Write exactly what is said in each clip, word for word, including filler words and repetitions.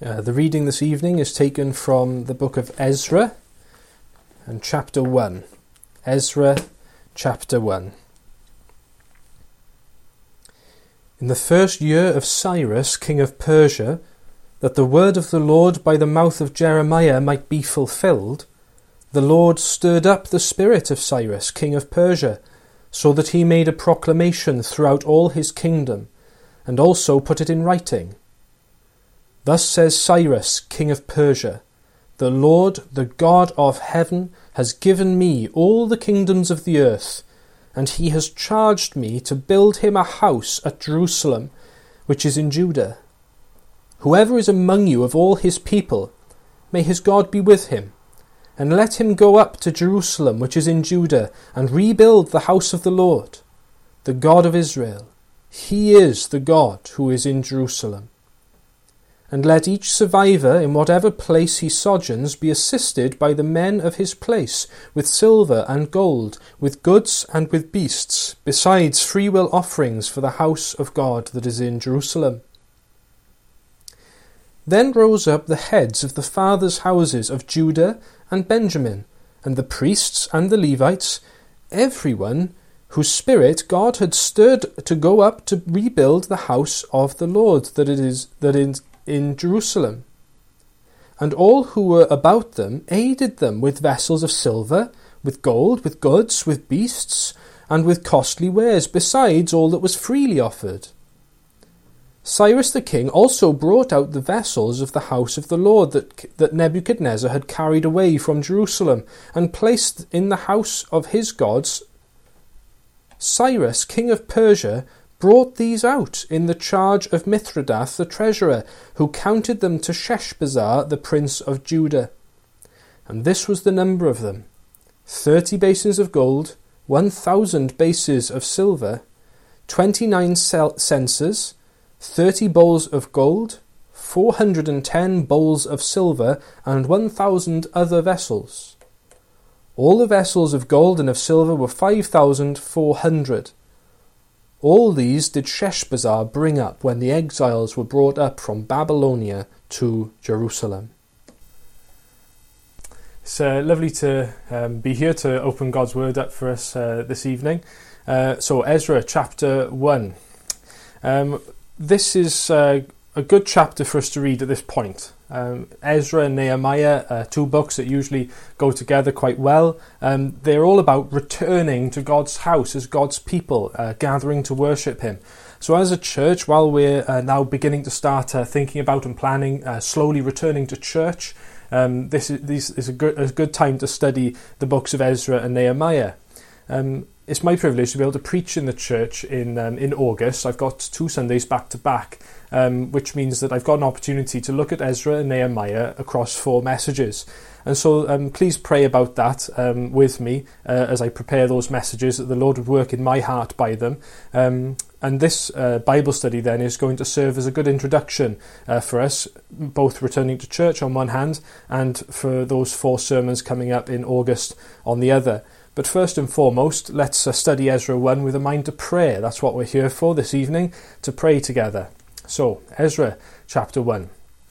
Uh, the reading this evening is taken from the book of Ezra and chapter one. Ezra chapter one. In the first year of Cyrus, king of Persia, that the word of the Lord by the mouth of Jeremiah might be fulfilled, the Lord stirred up the spirit of Cyrus, king of Persia, so that he made a proclamation throughout all his kingdom, and also put it in writing. Thus says Cyrus, king of Persia, The Lord, the God of heaven, has given me all the kingdoms of the earth, and he has charged me to build him a house at Jerusalem, which is in Judah. Whoever is among you of all his people, may his God be with him, and let him go up to Jerusalem, which is in Judah, and rebuild the house of the Lord, the God of Israel. He is the God who is in Jerusalem. And let each survivor in whatever place he sojourns be assisted by the men of his place with silver and gold, with goods and with beasts, besides freewill offerings for the house of God that is in Jerusalem. Then rose up the heads of the fathers' houses of Judah and Benjamin, and the priests and the Levites, every one whose spirit God had stirred to go up to rebuild the house of the Lord that it is that is in Jerusalem. And all who were about them aided them with vessels of silver, with gold, with goods, with beasts, and with costly wares, besides all that was freely offered. Cyrus the king also brought out the vessels of the house of the Lord that, that Nebuchadnezzar had carried away from Jerusalem, and placed in the house of his gods. Cyrus, king of Persia, brought these out in the charge of Mithredath the treasurer, who counted them to Sheshbazzar the prince of Judah. And this was the number of them: thirty basins of gold, one thousand bases of silver, twenty-nine censers, thirty bowls of gold, four hundred and ten bowls of silver, and one thousand other vessels. All the vessels of gold and of silver were five thousand four hundred. All these did Sheshbazzar bring up when the exiles were brought up from Babylonia to Jerusalem. It's uh, lovely to um, be here to open God's Word up for us uh, this evening. Uh, so Ezra chapter one. Um, this is uh, a good chapter for us to read at this point. Um, Ezra and Nehemiah, uh, two books that usually go together quite well. Um, they're all about returning to God's house as God's people, uh, gathering to worship Him. So as a church, while we're uh, now beginning to start uh, thinking about and planning, uh, slowly returning to church, um, this is, this is a good, a good time to study the books of Ezra and Nehemiah. Um, it's my privilege to be able to preach in the church in um, in August. I've got two Sundays back to back, um, which means that I've got an opportunity to look at Ezra and Nehemiah across four messages. And so um, please pray about that um, with me uh, as I prepare those messages, that the Lord would work in my heart by them. Um, and this uh, Bible study then is going to serve as a good introduction uh, for us, both returning to church on one hand and for those four sermons coming up in August on the other. But first and foremost, let's uh, study Ezra one with a mind to prayer. That's what we're here for this evening, to pray together. So, Ezra chapter one.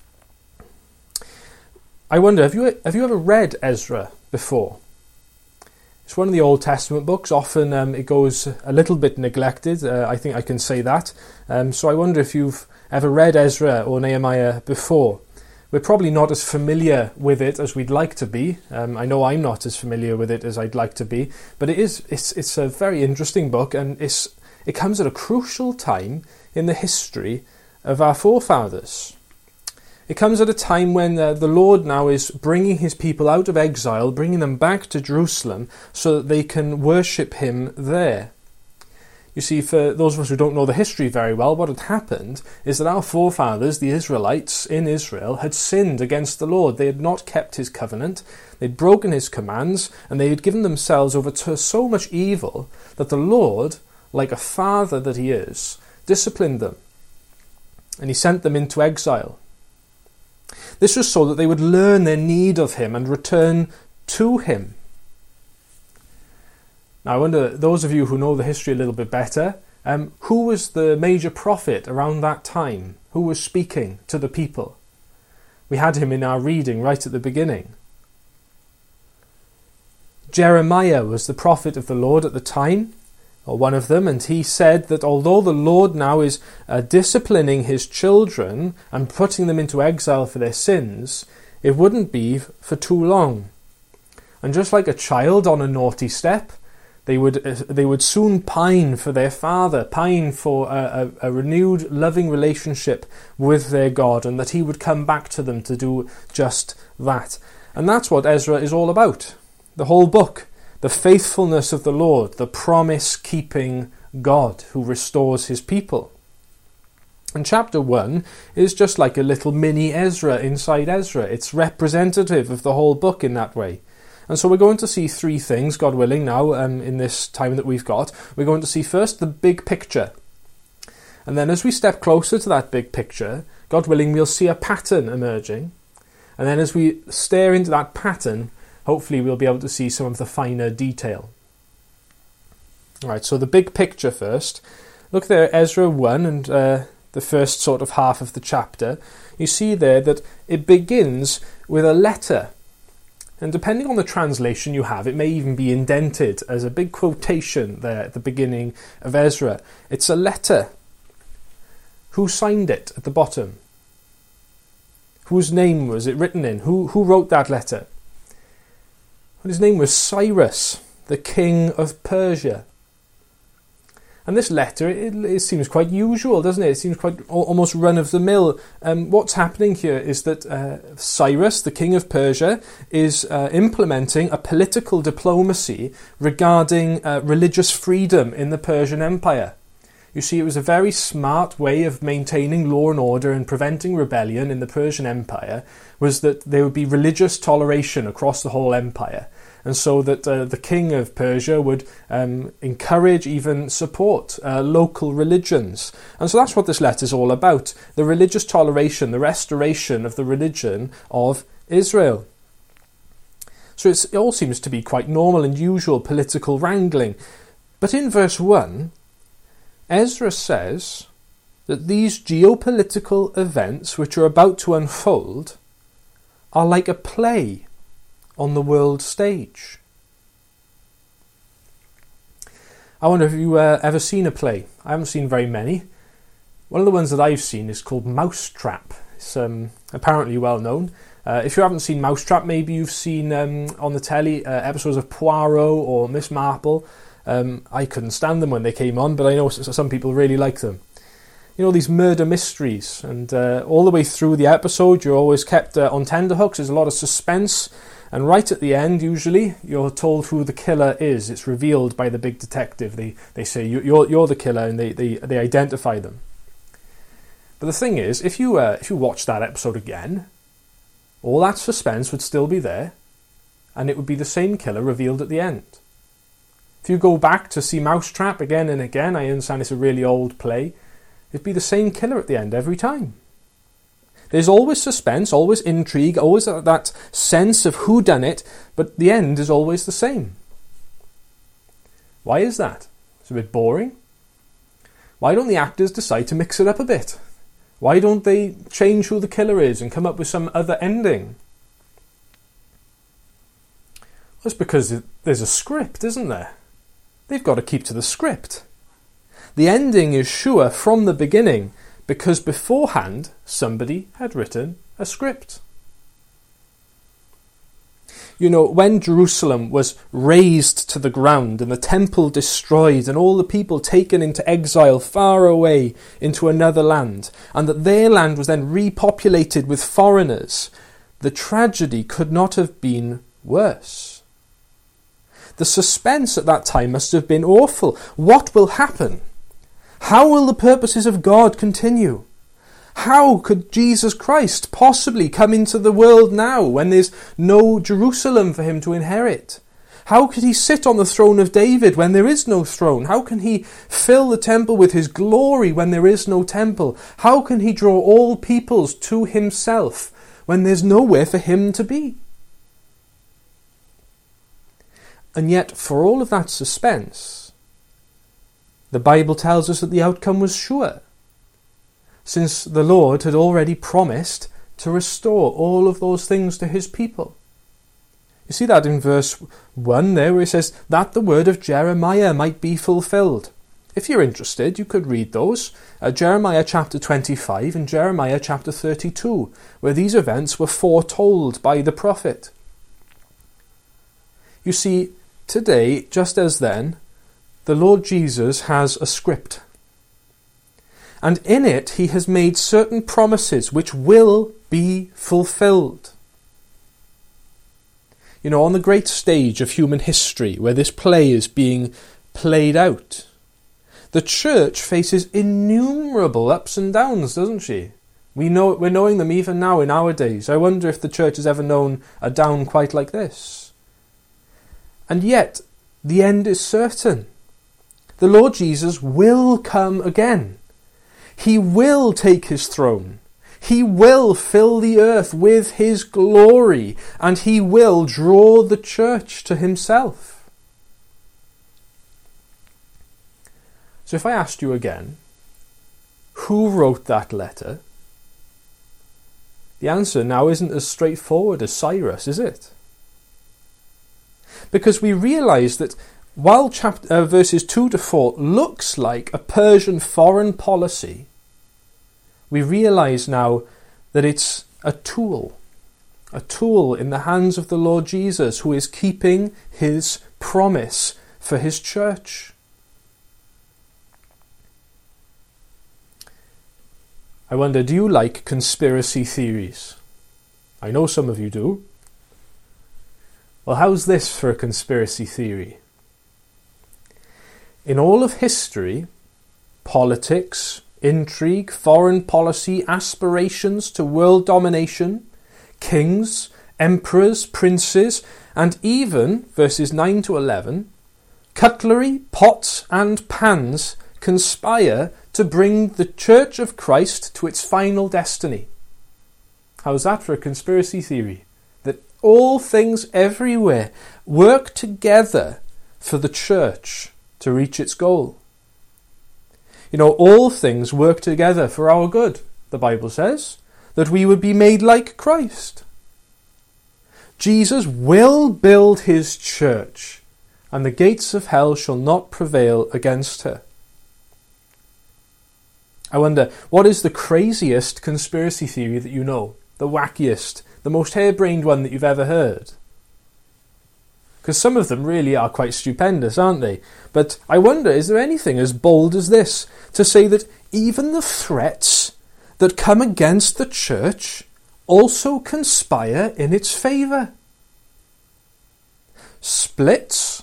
I wonder, have you have you ever read Ezra before? It's one of the Old Testament books. Often um, it goes a little bit neglected. Uh, I think I can say that. Um, so I wonder if you've ever read Ezra or Nehemiah before. We're probably not as familiar with it as we'd like to be. Um, I know I'm not as familiar with it as I'd like to be, but it is. It's it's a very interesting book, and it's it comes at a crucial time in the history of our forefathers. It comes at a time when uh, the Lord now is bringing His people out of exile, bringing them back to Jerusalem, so that they can worship Him there. You see, for those of us who don't know the history very well, what had happened is that our forefathers, the Israelites in Israel, had sinned against the Lord. They had not kept His covenant, they'd broken His commands, and they had given themselves over to so much evil that the Lord, like a father that He is, disciplined them, and He sent them into exile. This was so that they would learn their need of Him and return to Him. Now, I wonder, those of you who know the history a little bit better, um, who was the major prophet around that time? Who was speaking to the people? We had him in our reading right at the beginning. Jeremiah was the prophet of the Lord at the time, or one of them, and he said that although the Lord now is uh, disciplining his children and putting them into exile for their sins, it wouldn't be for too long. And just like a child on a naughty step, they would uh, they would soon pine for their father, pine for a, a, a renewed loving relationship with their God, and that he would come back to them to do just that. And that's what Ezra is all about. The whole book, the faithfulness of the Lord, the promise-keeping God who restores his people. And chapter one is just like a little mini Ezra inside Ezra. It's representative of the whole book in that way. And so we're going to see three things, God willing, now um, in this time that we've got. We're going to see first the big picture. And then as we step closer to that big picture, God willing, we'll see a pattern emerging. And then as we stare into that pattern, hopefully we'll be able to see some of the finer detail. All right, so the big picture first. Look there, Ezra one and uh, the first sort of half of the chapter. You see there that it begins with a letter. And depending on the translation you have, it may even be indented as a big quotation there at the beginning of Ezra. It's a letter. Who signed it at the bottom? Whose name was it written in? Who, who wrote that letter? Well, his name was Cyrus, the king of Persia. And this letter, it, it seems quite usual, doesn't it? It seems quite almost run-of-the-mill. Um, what's happening here is that uh, Cyrus, the king of Persia, is uh, implementing a political diplomacy regarding uh, religious freedom in the Persian Empire. You see, it was a very smart way of maintaining law and order and preventing rebellion in the Persian Empire, was that there would be religious toleration across the whole empire. And so that uh, the king of Persia would um, encourage, even support uh, local religions. And so that's what this letter is all about, the religious toleration, the restoration of the religion of Israel. So it's, it all seems to be quite normal and usual political wrangling. But in verse one, Ezra says that these geopolitical events which are about to unfold are like a play on the world stage. I wonder if you've uh, ever seen a play. I haven't seen very many. One of the ones that I've seen is called Mousetrap. It's um, apparently well known. Uh, if you haven't seen Mousetrap, maybe you've seen um, on the telly uh, episodes of Poirot or Miss Marple. Um, I couldn't stand them when they came on, but I know some people really like them. You know, these murder mysteries, and uh, all the way through the episode you're always kept uh, on tenterhooks. There's a lot of suspense, and right at the end usually you're told who the killer is. It's revealed by the big detective. They they say you're you're the killer, and they, they, they identify them. But the thing is, if you uh, if you watch that episode again, all that suspense would still be there, and it would be the same killer revealed at the end. If you go back to see Mousetrap again and again, I understand it's a really old play, it'd be the same killer at the end every time. There's always suspense, always intrigue, always that sense of who done it, but the end is always the same. Why is that? It's a bit boring. Why don't the actors decide to mix it up a bit? Why don't they change who the killer is and come up with some other ending? Well, it's because there's a script, isn't there? They've got to keep to the script. The ending is sure from the beginning because beforehand somebody had written a script. You know, when Jerusalem was razed to the ground and the temple destroyed and all the people taken into exile far away into another land, and that their land was then repopulated with foreigners, the tragedy could not have been worse. The suspense at that time must have been awful. What will happen? How will the purposes of God continue? How could Jesus Christ possibly come into the world now when there's no Jerusalem for him to inherit? How could he sit on the throne of David when there is no throne? How can he fill the temple with his glory when there is no temple? How can he draw all peoples to himself when there's nowhere for him to be? And yet, for all of that suspense, the Bible tells us that the outcome was sure, since the Lord had already promised to restore all of those things to his people. You see that in verse one there, where it says, that the word of Jeremiah might be fulfilled. If you're interested, you could read those. Uh, Jeremiah chapter twenty-five and Jeremiah chapter thirty-two, where these events were foretold by the prophet. You see, today, just as then, the Lord Jesus has a script. And in it he has made certain promises which will be fulfilled. You know, on the great stage of human history, where this play is being played out, the church faces innumerable ups and downs, doesn't she? We know, we're knowing them even now in our days. I wonder if the church has ever known a down quite like this. And yet, the end is certain. The Lord Jesus will come again. He will take his throne. He will fill the earth with his glory, and he will draw the church to himself. So if I asked you again, who wrote that letter? The answer now isn't as straightforward as Cyrus, is it? Because we realise that while chapter, uh, verses two to four looks like a Persian foreign policy, we realise now that it's a tool, a tool in the hands of the Lord Jesus, who is keeping his promise for his church. I wonder, do you like conspiracy theories? I know some of you do. Well, how's this for a conspiracy theory? In all of history, politics, intrigue, foreign policy, aspirations to world domination, kings, emperors, princes, and even, verses nine to eleven, cutlery, pots and pans conspire to bring the Church of Christ to its final destiny. How's that for a conspiracy theory? That all things everywhere work together for the church to reach its goal. You know, all things work together for our good, the Bible says, that we would be made like Christ. Jesus will build his church, and the gates of hell shall not prevail against her. I wonder, what is the craziest conspiracy theory that you know? The wackiest, the most harebrained one that you've ever heard? Because some of them really are quite stupendous, aren't they? But I wonder, is there anything as bold as this, to say that even the threats that come against the church also conspire in its favour? Splits,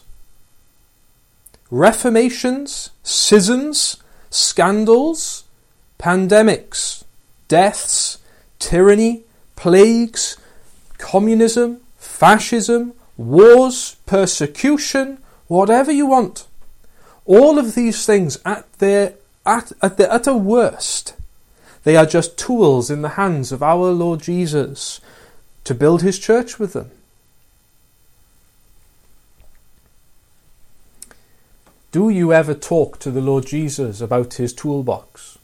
reformations, schisms, scandals, pandemics, deaths, tyranny, plagues, communism, fascism, wars, persecution, whatever you want. All of these things at their at, at their utter worst, they are just tools in the hands of our Lord Jesus to build his church with them. Do you ever talk to the Lord Jesus about his toolbox?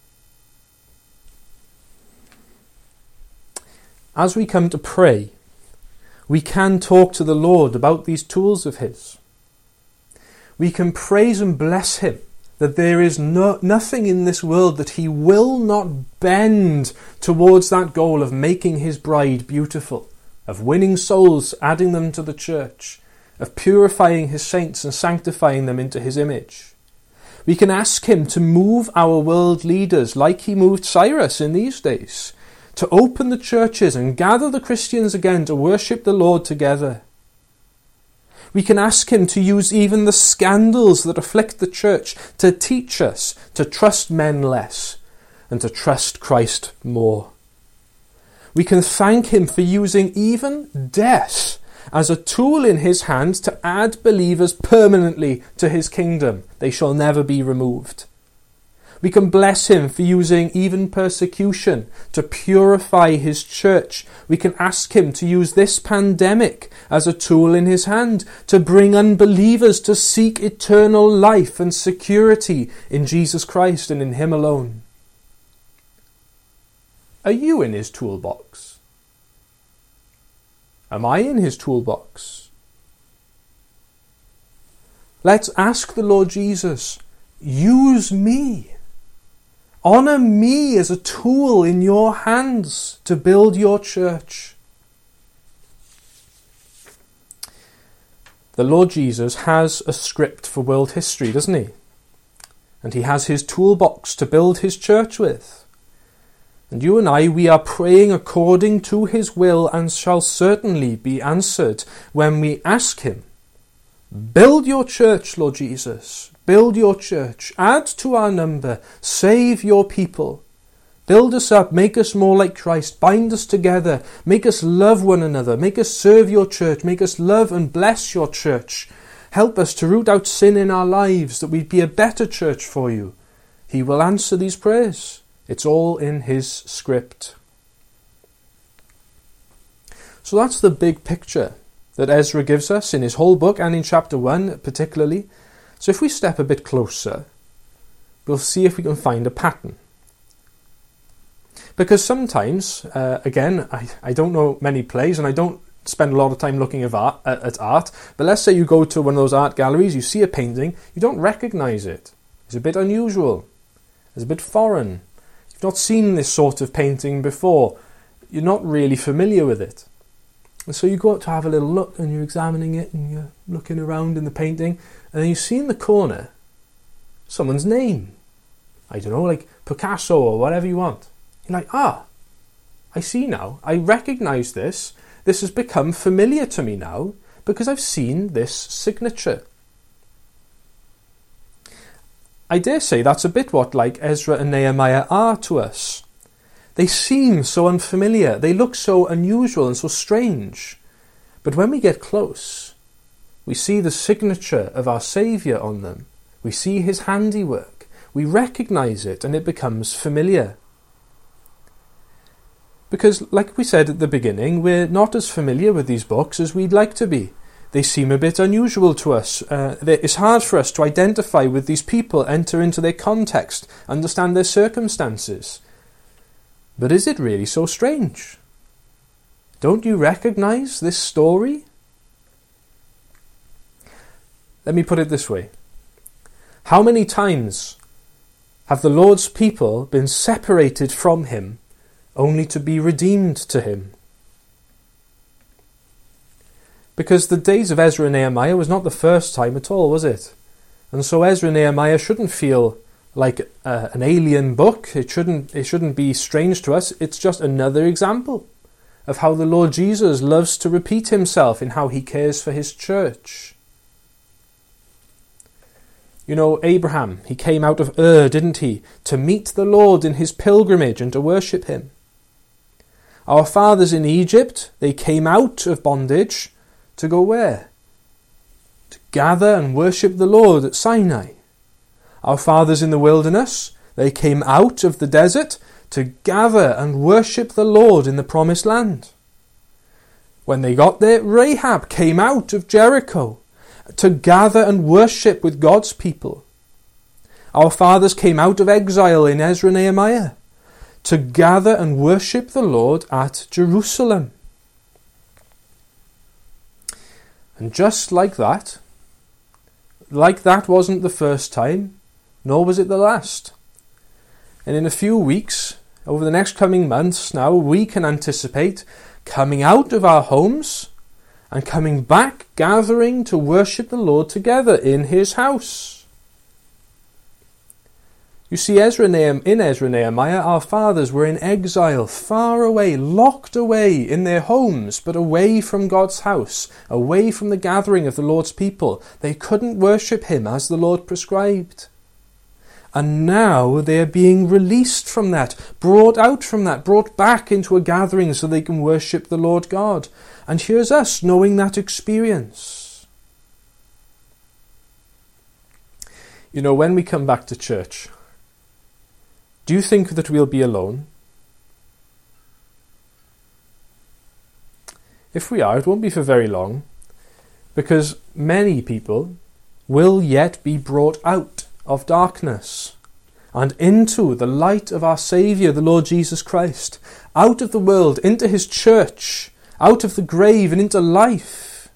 As we come to pray, we can talk to the Lord about these tools of his. We can praise and bless him that there is no, nothing in this world that he will not bend towards that goal of making his bride beautiful, of winning souls, adding them to the church, of purifying his saints and sanctifying them into his image. We can ask him to move our world leaders like he moved Cyrus in these days, to open the churches and gather the Christians again to worship the Lord together. We can ask him to use even the scandals that afflict the church to teach us to trust men less and to trust Christ more. We can thank him for using even death as a tool in his hand to add believers permanently to his kingdom. They shall never be removed. We can bless him for using even persecution to purify his church. We can ask him to use this pandemic as a tool in his hand to bring unbelievers to seek eternal life and security in Jesus Christ and in him alone. Are you in his toolbox? Am I in his toolbox? Let's ask the Lord Jesus, use me. Honour me as a tool in your hands to build your church. The Lord Jesus has a script for world history, doesn't he? And he has his toolbox to build his church with. And you and I, we are praying according to his will and shall certainly be answered when we ask him, build your church, Lord Jesus. Build your church. Add to our number. Save your people. Build us up. Make us more like Christ. Bind us together. Make us love one another. Make us serve your church. Make us love and bless your church. Help us to root out sin in our lives, that we'd be a better church for you. He will answer these prayers. It's all in his script. So that's the big picture that Ezra gives us in his whole book and in chapter one particularly. So if we step a bit closer, we'll see if we can find a pattern. Because sometimes, uh, again, I, I don't know many plays and I don't spend a lot of time looking at art, uh, at art, but let's say you go to one of those art galleries, you see a painting, you don't recognise it. It's a bit unusual. It's a bit foreign. You've not seen this sort of painting before. You're not really familiar with it. And so you go out to have a little look and you're examining it and you're looking around in the painting and then you see in the corner someone's name. I don't know, like Picasso or whatever you want. You're like, ah, I see now. I recognise this. This has become familiar to me now because I've seen this signature. I dare say that's a bit what like Ezra and Nehemiah are to us. They seem so unfamiliar. They look so unusual and so strange. But when we get close, we see the signature of our Saviour on them. We see his handiwork. We recognise it and it becomes familiar. Because, like we said at the beginning, we're not as familiar with these books as we'd like to be. They seem a bit unusual to us. Uh, it's hard for us to identify with these people, enter into their context, understand their circumstances. But is it really so strange? Don't you recognise this story? Let me put it this way. How many times have the Lord's people been separated from him only to be redeemed to him? Because the days of Ezra and Nehemiah was not the first time at all, was it? And so Ezra and Nehemiah shouldn't feel like uh, an alien book. It shouldn't, it shouldn't be strange to us. It's just another example of how the Lord Jesus loves to repeat himself in how he cares for his church. You know, Abraham, he came out of Ur, didn't he, to meet the Lord in his pilgrimage and to worship him. Our fathers in Egypt, they came out of bondage to go where? To gather and worship the Lord at Sinai. Our fathers in the wilderness, they came out of the desert to gather and worship the Lord in the promised land. When they got there, Rahab came out of Jericho to gather and worship with God's people. Our fathers came out of exile in Ezra and Nehemiah to gather and worship the Lord at Jerusalem. And just like that, like that wasn't the first time, nor was it the last. And in a few weeks, over the next coming months now, we can anticipate coming out of our homes and coming back, gathering to worship the Lord together in his house. You see, Ezra and in Ezra and Nehemiah, our fathers were in exile, far away, locked away in their homes, but away from God's house, away from the gathering of the Lord's people. They couldn't worship him as the Lord prescribed. And now they're being released from that, brought out from that, brought back into a gathering so they can worship the Lord God. And here's us knowing that experience. You know, when we come back to church, do you think that we'll be alone? If we are, it won't be for very long, because many people will yet be brought out of darkness, and into the light of our Saviour, the Lord Jesus Christ, out of the world, into his church, out of the grave and into life.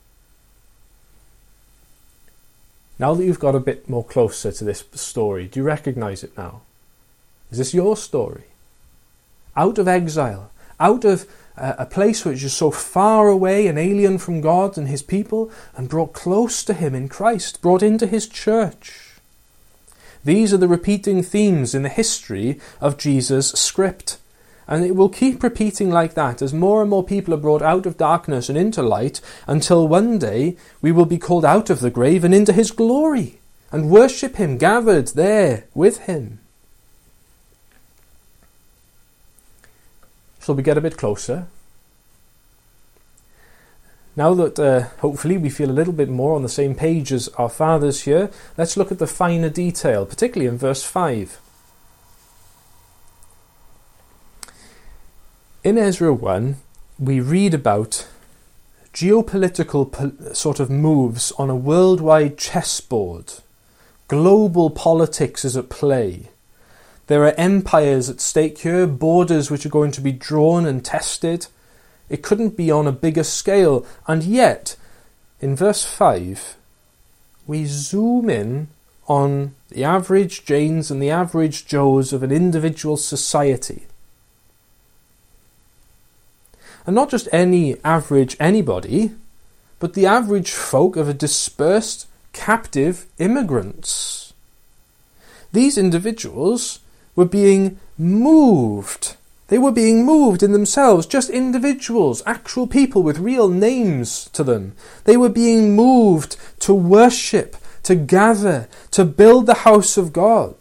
Now that you've got a bit more closer to this story, do you recognise it now? Is this your story? Out of exile, out of uh, a place which is so far away and alien from God and his people, and brought close to him in Christ, brought into his church. These are the repeating themes in the history of Jesus' script. And it will keep repeating like that as more and more people are brought out of darkness and into light, until one day we will be called out of the grave and into his glory and worship him, gathered there with him. So we get a bit closer. Now that uh, hopefully we feel a little bit more on the same page as our fathers here, let's look at the finer detail, particularly in verse five. In Ezra one, we read about geopolitical po- sort of moves on a worldwide chessboard. Global politics is at play. There are empires at stake here, borders which are going to be drawn and tested. It couldn't be on a bigger scale. And yet, in verse five, we zoom in on the average Janes and the average Joes of an individual society. And not just any average anybody, but the average folk of a dispersed, captive immigrants. These individuals were being moved. They were being moved in themselves, just individuals, actual people with real names to them. They were being moved to worship, to gather, to build the house of God.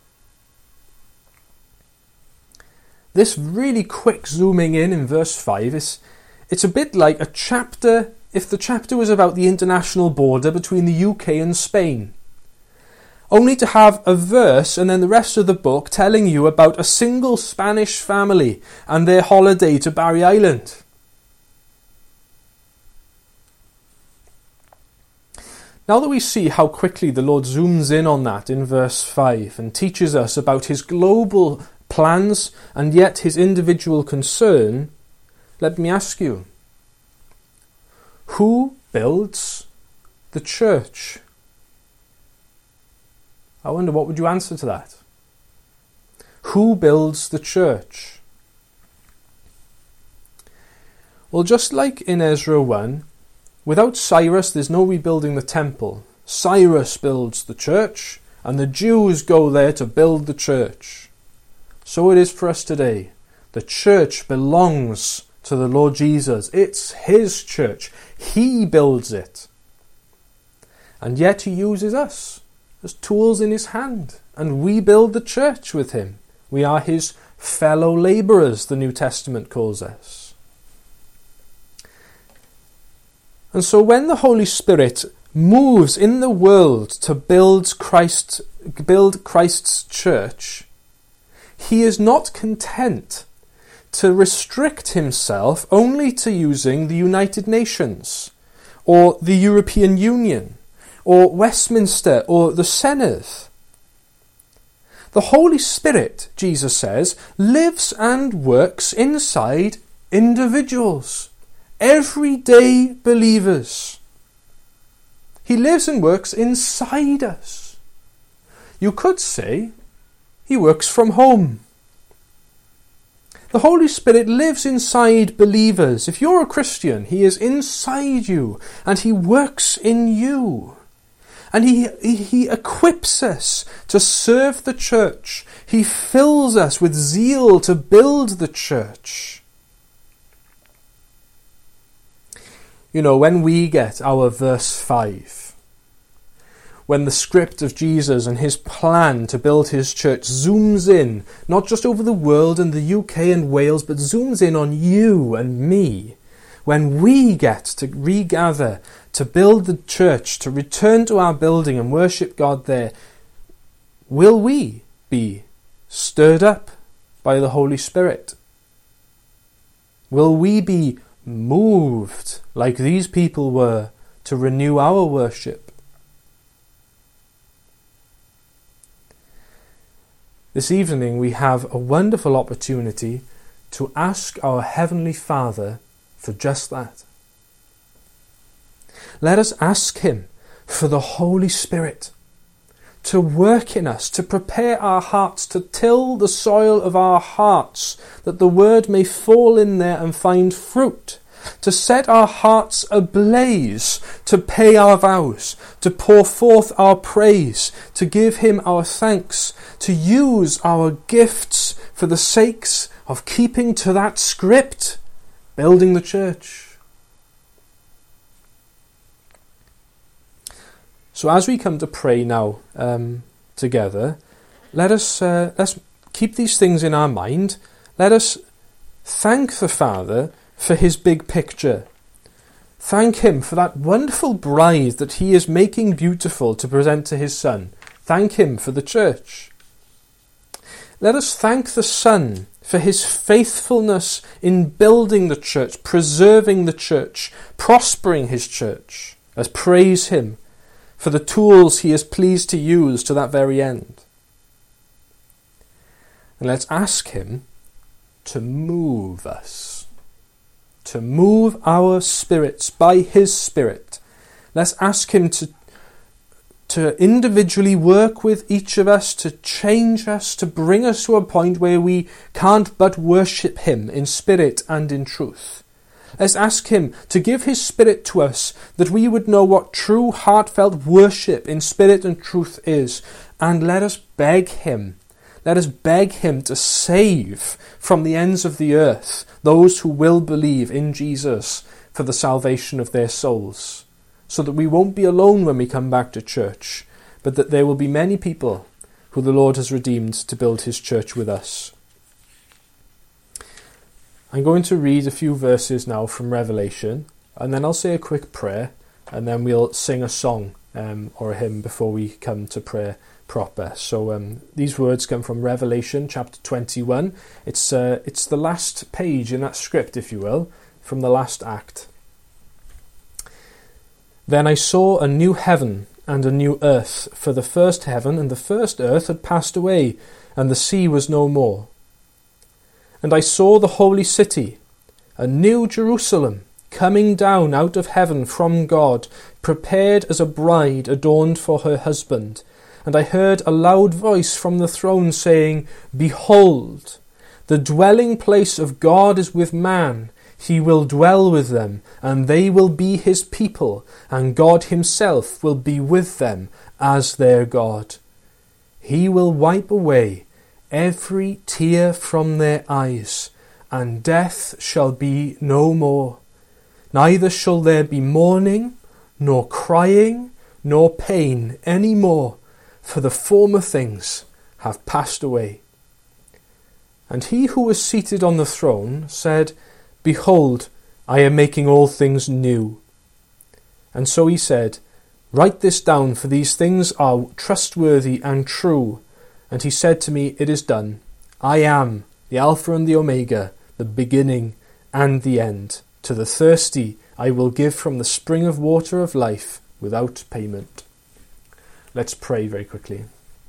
This really quick zooming in in verse five is it's a bit like a chapter if the chapter was about the international border between the U K and Spain. Only to have a verse and then the rest of the book telling you about a single Spanish family and their holiday to Barry Island. Now that we see how quickly the Lord zooms in on that in verse five and teaches us about his global plans and yet his individual concern, let me ask you, who builds the church? I wonder, what would you answer to that? Who builds the church? Well, just like in Ezra one, without Cyrus there's no rebuilding the temple. Cyrus builds the church and the Jews go there to build the church. So it is for us today. The church belongs to the Lord Jesus. It's his church. He builds it. And yet he uses us as tools in his hand. And we build the church with him. We are his fellow labourers, the New Testament calls us. And so when the Holy Spirit moves in the world to build Christ, build Christ's church, he is not content to restrict himself only to using the United Nations or the European Union or Westminster or the Senedd. The Holy Spirit, Jesus says, lives and works inside individuals, everyday believers. He lives and works inside us. You could say he works from home. The Holy Spirit lives inside believers. If you're a Christian, he is inside you and he works in you. And he, he, he equips us to serve the church. He fills us with zeal to build the church. You know, when we get our verse five, when the script of Jesus and his plan to build his church zooms in, not just over the world and the U K and Wales, but zooms in on you and me, when we get to regather, to build the church, to return to our building and worship God there, will we be stirred up by the Holy Spirit? Will we be moved like these people were to renew our worship? this evening we have a wonderful opportunity to ask our Heavenly Father for just that. Let us ask him for the Holy Spirit to work in us, to prepare our hearts, to till the soil of our hearts, that the word may fall in there and find fruit, to set our hearts ablaze, to pay our vows, to pour forth our praise, to give him our thanks, to use our gifts for the sakes of keeping to that script, building the church. So as we come to pray now um, together, let us uh, let's keep these things in our mind. Let us thank the Father for his big picture. Thank him for that wonderful bride that he is making beautiful to present to his Son. Thank him for the church. Let us thank the Son for his faithfulness in building the church, preserving the church, prospering his church. Let's praise him for the tools he is pleased to use to that very end. And let's ask him to move us, to move our spirits by his Spirit. Let's ask him to, to individually work with each of us, to change us, to bring us to a point where we can't but worship him in spirit and in truth. Let's ask him to give his Spirit to us, that we would know what true heartfelt worship in spirit and truth is. And let us beg him, let us beg him to save from the ends of the earth those who will believe in Jesus for the salvation of their souls, so that we won't be alone when we come back to church, but that there will be many people who the Lord has redeemed to build his church with us. I'm going to read a few verses now from Revelation, and then I'll say a quick prayer, and then we'll sing a song um, or a hymn before we come to prayer proper. So um, these words come from Revelation chapter twenty-one. It's uh, it's the last page in that script, if you will, from the last act. Then I saw a new heaven and a new earth, for the first heaven and the first earth had passed away, and the sea was no more. And I saw the holy city, a new Jerusalem, coming down out of heaven from God, prepared as a bride adorned for her husband. And I heard a loud voice from the throne saying, Behold, the dwelling place of God is with man. He will dwell with them, and they will be his people, and God himself will be with them as their God. He will wipe away every tear from their eyes, and death shall be no more. Neither shall there be mourning, nor crying, nor pain any more, for the former things have passed away. And he who was seated on the throne said, Behold, I am making all things new. And so he said, Write this down, for these things are trustworthy and true. And he said to me, It is done. I am the Alpha and the Omega, the beginning and the end. To the thirsty I will give from the spring of water of life without payment. Let's pray very quickly.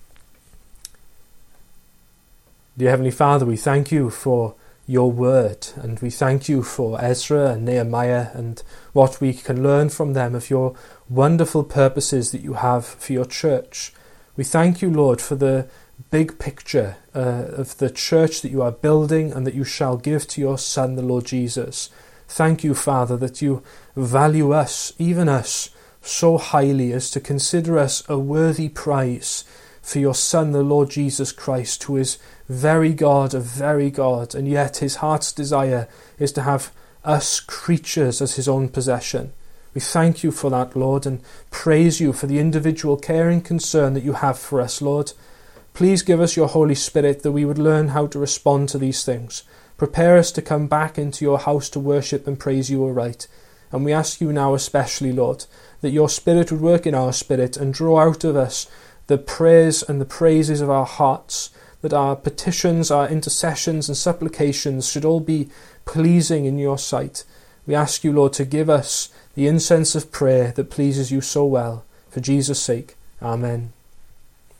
Dear Heavenly Father, we thank you for your word, and we thank you for Ezra and Nehemiah and what we can learn from them of your wonderful purposes that you have for your church. We thank you, Lord, for the big picture uh, of the church that you are building and that you shall give to your Son, the Lord Jesus. Thank you, Father, that you value us, even us, so highly as to consider us a worthy prize for your Son, the Lord Jesus Christ, who is very God of very God, and yet his heart's desire is to have us creatures as his own possession. We thank you for that, Lord, and praise you for the individual care and concern that you have for us, Lord. Please give us your Holy Spirit that we would learn how to respond to these things. Prepare us to come back into your house to worship and praise you aright. And we ask you now especially, Lord, that your Spirit would work in our spirit and draw out of us the prayers and the praises of our hearts, that our petitions, our intercessions and supplications should all be pleasing in your sight. We ask you, Lord, to give us the incense of prayer that pleases you so well. For Jesus' sake, amen.